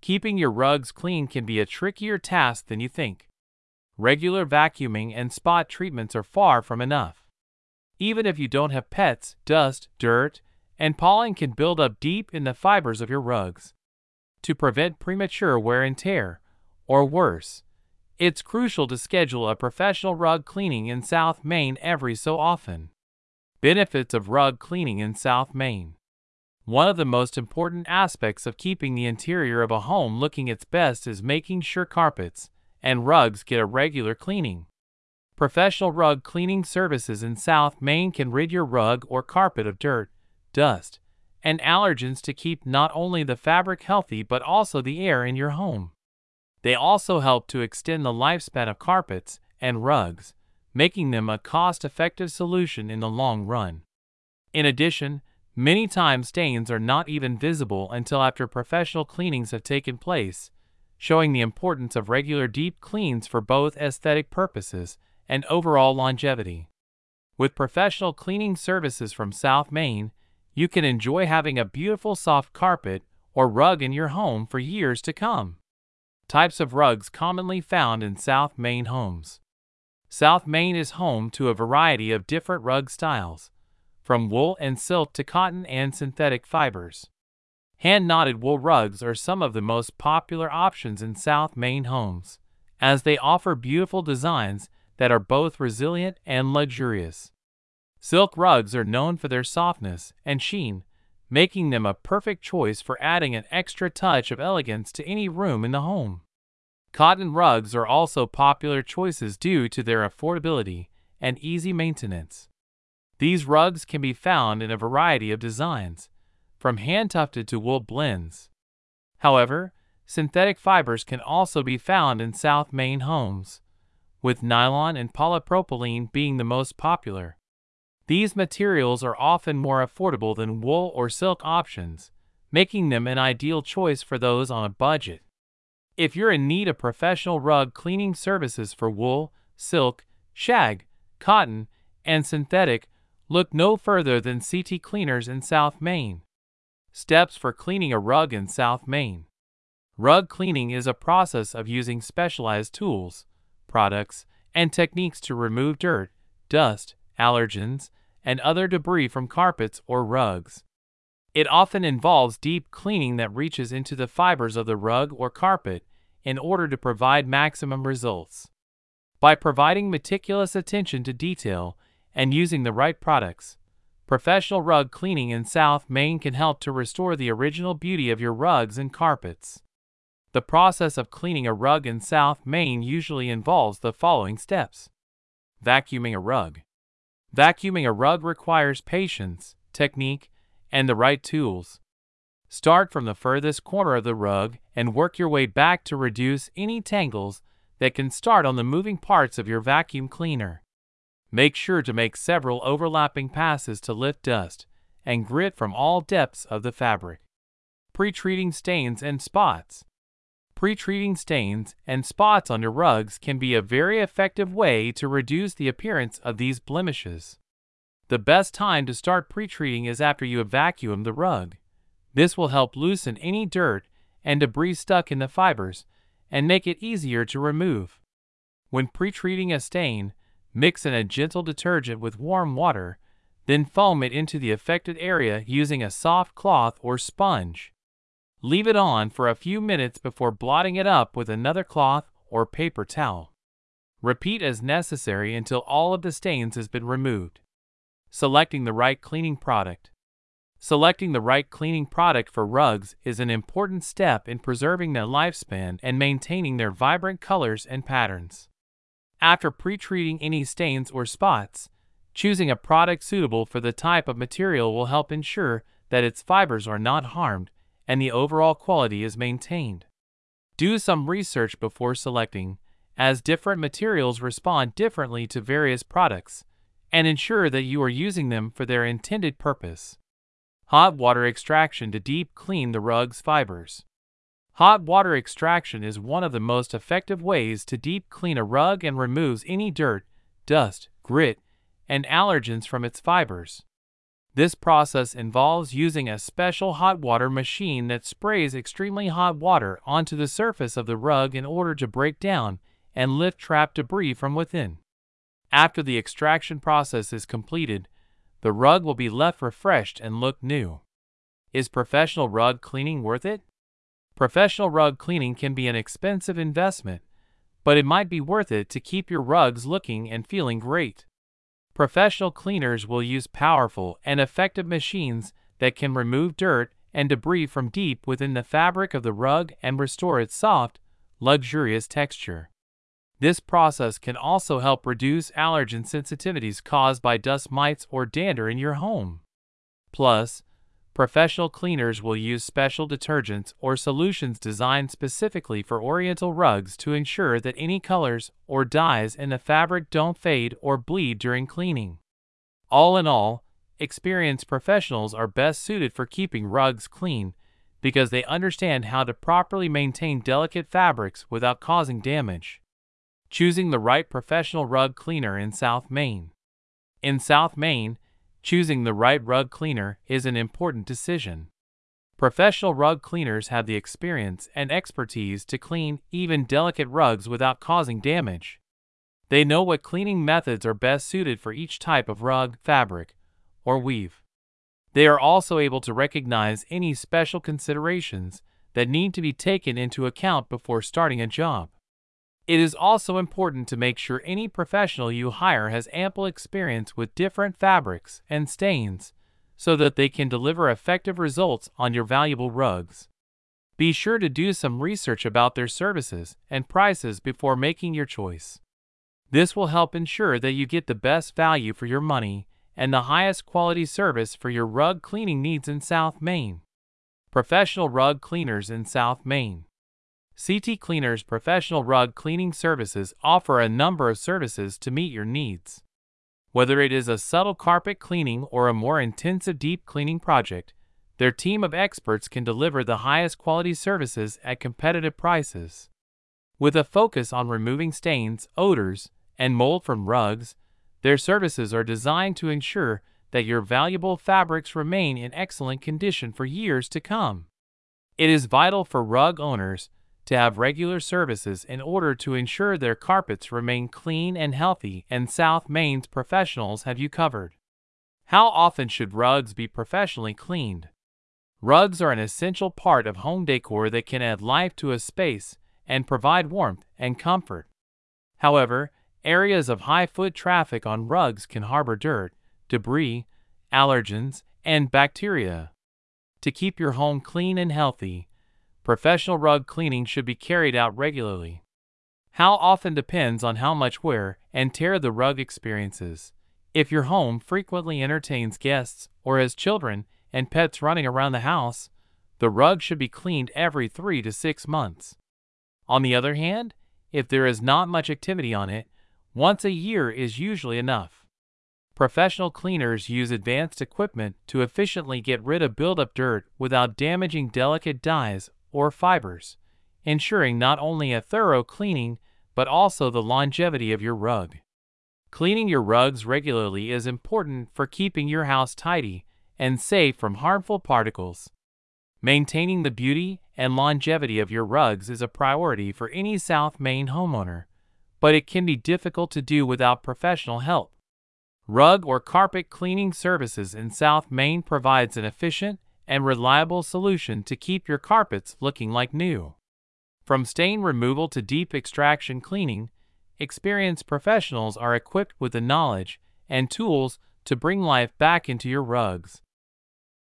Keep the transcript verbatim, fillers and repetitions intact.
Keeping your rugs clean can be a trickier task than you think. Regular vacuuming and spot treatments are far from enough. Even if you don't have pets, dust, dirt, and pollen can build up deep in the fibers of your rugs. To prevent premature wear and tear, or worse, it's crucial to schedule a professional rug cleaning in South Maine every so often. Benefits of rug cleaning in South Maine. One of the most important aspects of keeping the interior of a home looking its best is making sure carpets and rugs get a regular cleaning. Professional rug cleaning services in South Maine can rid your rug or carpet of dirt, dust, and allergens to keep not only the fabric healthy but also the air in your home. They also help to extend the lifespan of carpets and rugs, making them a cost-effective solution in the long run. In addition, many times stains are not even visible until after professional cleanings have taken place, showing the importance of regular deep cleans for both aesthetic purposes and overall longevity. With professional cleaning services from South Maine, you can enjoy having a beautiful soft carpet or rug in your home for years to come. Types of rugs commonly found in South Maine homes. South Maine is home to a variety of different rug styles, from wool and silk to cotton and synthetic fibers. Hand-knotted wool rugs are some of the most popular options in South Maine homes, as they offer beautiful designs that are both resilient and luxurious. Silk rugs are known for their softness and sheen, making them a perfect choice for adding an extra touch of elegance to any room in the home. Cotton rugs are also popular choices due to their affordability and easy maintenance. These rugs can be found in a variety of designs, from hand-tufted to wool blends. However, synthetic fibers can also be found in South Maine homes, with nylon and polypropylene being the most popular. These materials are often more affordable than wool or silk options, making them an ideal choice for those on a budget. If you're in need of professional rug cleaning services for wool, silk, shag, cotton, and synthetic, look no further than C T Cleaners in South Maine. Steps for cleaning a rug in South Maine. Rug cleaning is a process of using specialized tools, products, and techniques to remove dirt, dust, allergens, and other debris from carpets or rugs. It often involves deep cleaning that reaches into the fibers of the rug or carpet in order to provide maximum results. By providing meticulous attention to detail and using the right products, professional rug cleaning in South Maine can help to restore the original beauty of your rugs and carpets. The process of cleaning a rug in South Maine usually involves the following steps. Vacuuming a rug. Vacuuming a rug requires patience, technique, and the right tools. Start from the furthest corner of the rug and work your way back to reduce any tangles that can start on the moving parts of your vacuum cleaner. Make sure to make several overlapping passes to lift dust and grit from all depths of the fabric. Pre-treating stains and spots. Pre-treating stains and spots on your rugs can be a very effective way to reduce the appearance of these blemishes. The best time to start pre-treating is after you have vacuumed the rug. This will help loosen any dirt and debris stuck in the fibers and make it easier to remove. When pre-treating a stain, mix in a gentle detergent with warm water, then foam it into the affected area using a soft cloth or sponge. Leave it on for a few minutes before blotting it up with another cloth or paper towel. Repeat as necessary until all of the stains has been removed. Selecting the right cleaning product. Selecting the right cleaning product for rugs is an important step in preserving their lifespan and maintaining their vibrant colors and patterns. After pre-treating any stains or spots, choosing a product suitable for the type of material will help ensure that its fibers are not harmed and the overall quality is maintained. Do some research before selecting, as different materials respond differently to various products, and ensure that you are using them for their intended purpose. Hot water extraction to deep clean the rug's fibers. Hot water extraction is one of the most effective ways to deep clean a rug and removes any dirt, dust, grit, and allergens from its fibers. This process involves using a special hot water machine that sprays extremely hot water onto the surface of the rug in order to break down and lift trapped debris from within. After the extraction process is completed, the rug will be left refreshed and look new. Is professional rug cleaning worth it? Professional rug cleaning can be an expensive investment, but it might be worth it to keep your rugs looking and feeling great. Professional cleaners will use powerful and effective machines that can remove dirt and debris from deep within the fabric of the rug and restore its soft, luxurious texture. This process can also help reduce allergen sensitivities caused by dust mites or dander in your home. Plus, professional cleaners will use special detergents or solutions designed specifically for Oriental rugs to ensure that any colors or dyes in the fabric don't fade or bleed during cleaning. All in all, experienced professionals are best suited for keeping rugs clean because they understand how to properly maintain delicate fabrics without causing damage. Choosing the right professional rug cleaner in South Maine. In South Maine, choosing the right rug cleaner is an important decision. Professional rug cleaners have the experience and expertise to clean even delicate rugs without causing damage. They know what cleaning methods are best suited for each type of rug, fabric, or weave. They are also able to recognize any special considerations that need to be taken into account before starting a job. It is also important to make sure any professional you hire has ample experience with different fabrics and stains so that they can deliver effective results on your valuable rugs. Be sure to do some research about their services and prices before making your choice. This will help ensure that you get the best value for your money and the highest quality service for your rug cleaning needs in South Maine. Professional rug cleaners in South Maine. C T Cleaners Professional Rug Cleaning Services offer a number of services to meet your needs. Whether it is a subtle carpet cleaning or a more intensive deep cleaning project, their team of experts can deliver the highest quality services at competitive prices. With a focus on removing stains, odors, and mold from rugs, their services are designed to ensure that your valuable fabrics remain in excellent condition for years to come. It is vital for rug owners to have regular services in order to ensure their carpets remain clean and healthy, and South Maine's professionals have you covered. How often should rugs be professionally cleaned? Rugs are an essential part of home decor that can add life to a space and provide warmth and comfort. However, areas of high foot traffic on rugs can harbor dirt, debris, allergens, and bacteria. To keep your home clean and healthy, professional rug cleaning should be carried out regularly. How often depends on how much wear and tear the rug experiences. If your home frequently entertains guests or has children and pets running around the house, the rug should be cleaned every three to six months. On the other hand, if there is not much activity on it, once a year is usually enough. Professional cleaners use advanced equipment to efficiently get rid of buildup dirt without damaging delicate dyes or fibers, ensuring not only a thorough cleaning but also the longevity of your rug. Cleaning your rugs regularly is important for keeping your house tidy and safe from harmful particles. Maintaining the beauty and longevity of your rugs is a priority for any South Maine homeowner, but it can be difficult to do without professional help. Rug or carpet cleaning services in South Maine provides an efficient and reliable solution to keep your carpets looking like new. From stain removal to deep extraction cleaning, experienced professionals are equipped with the knowledge and tools to bring life back into your rugs.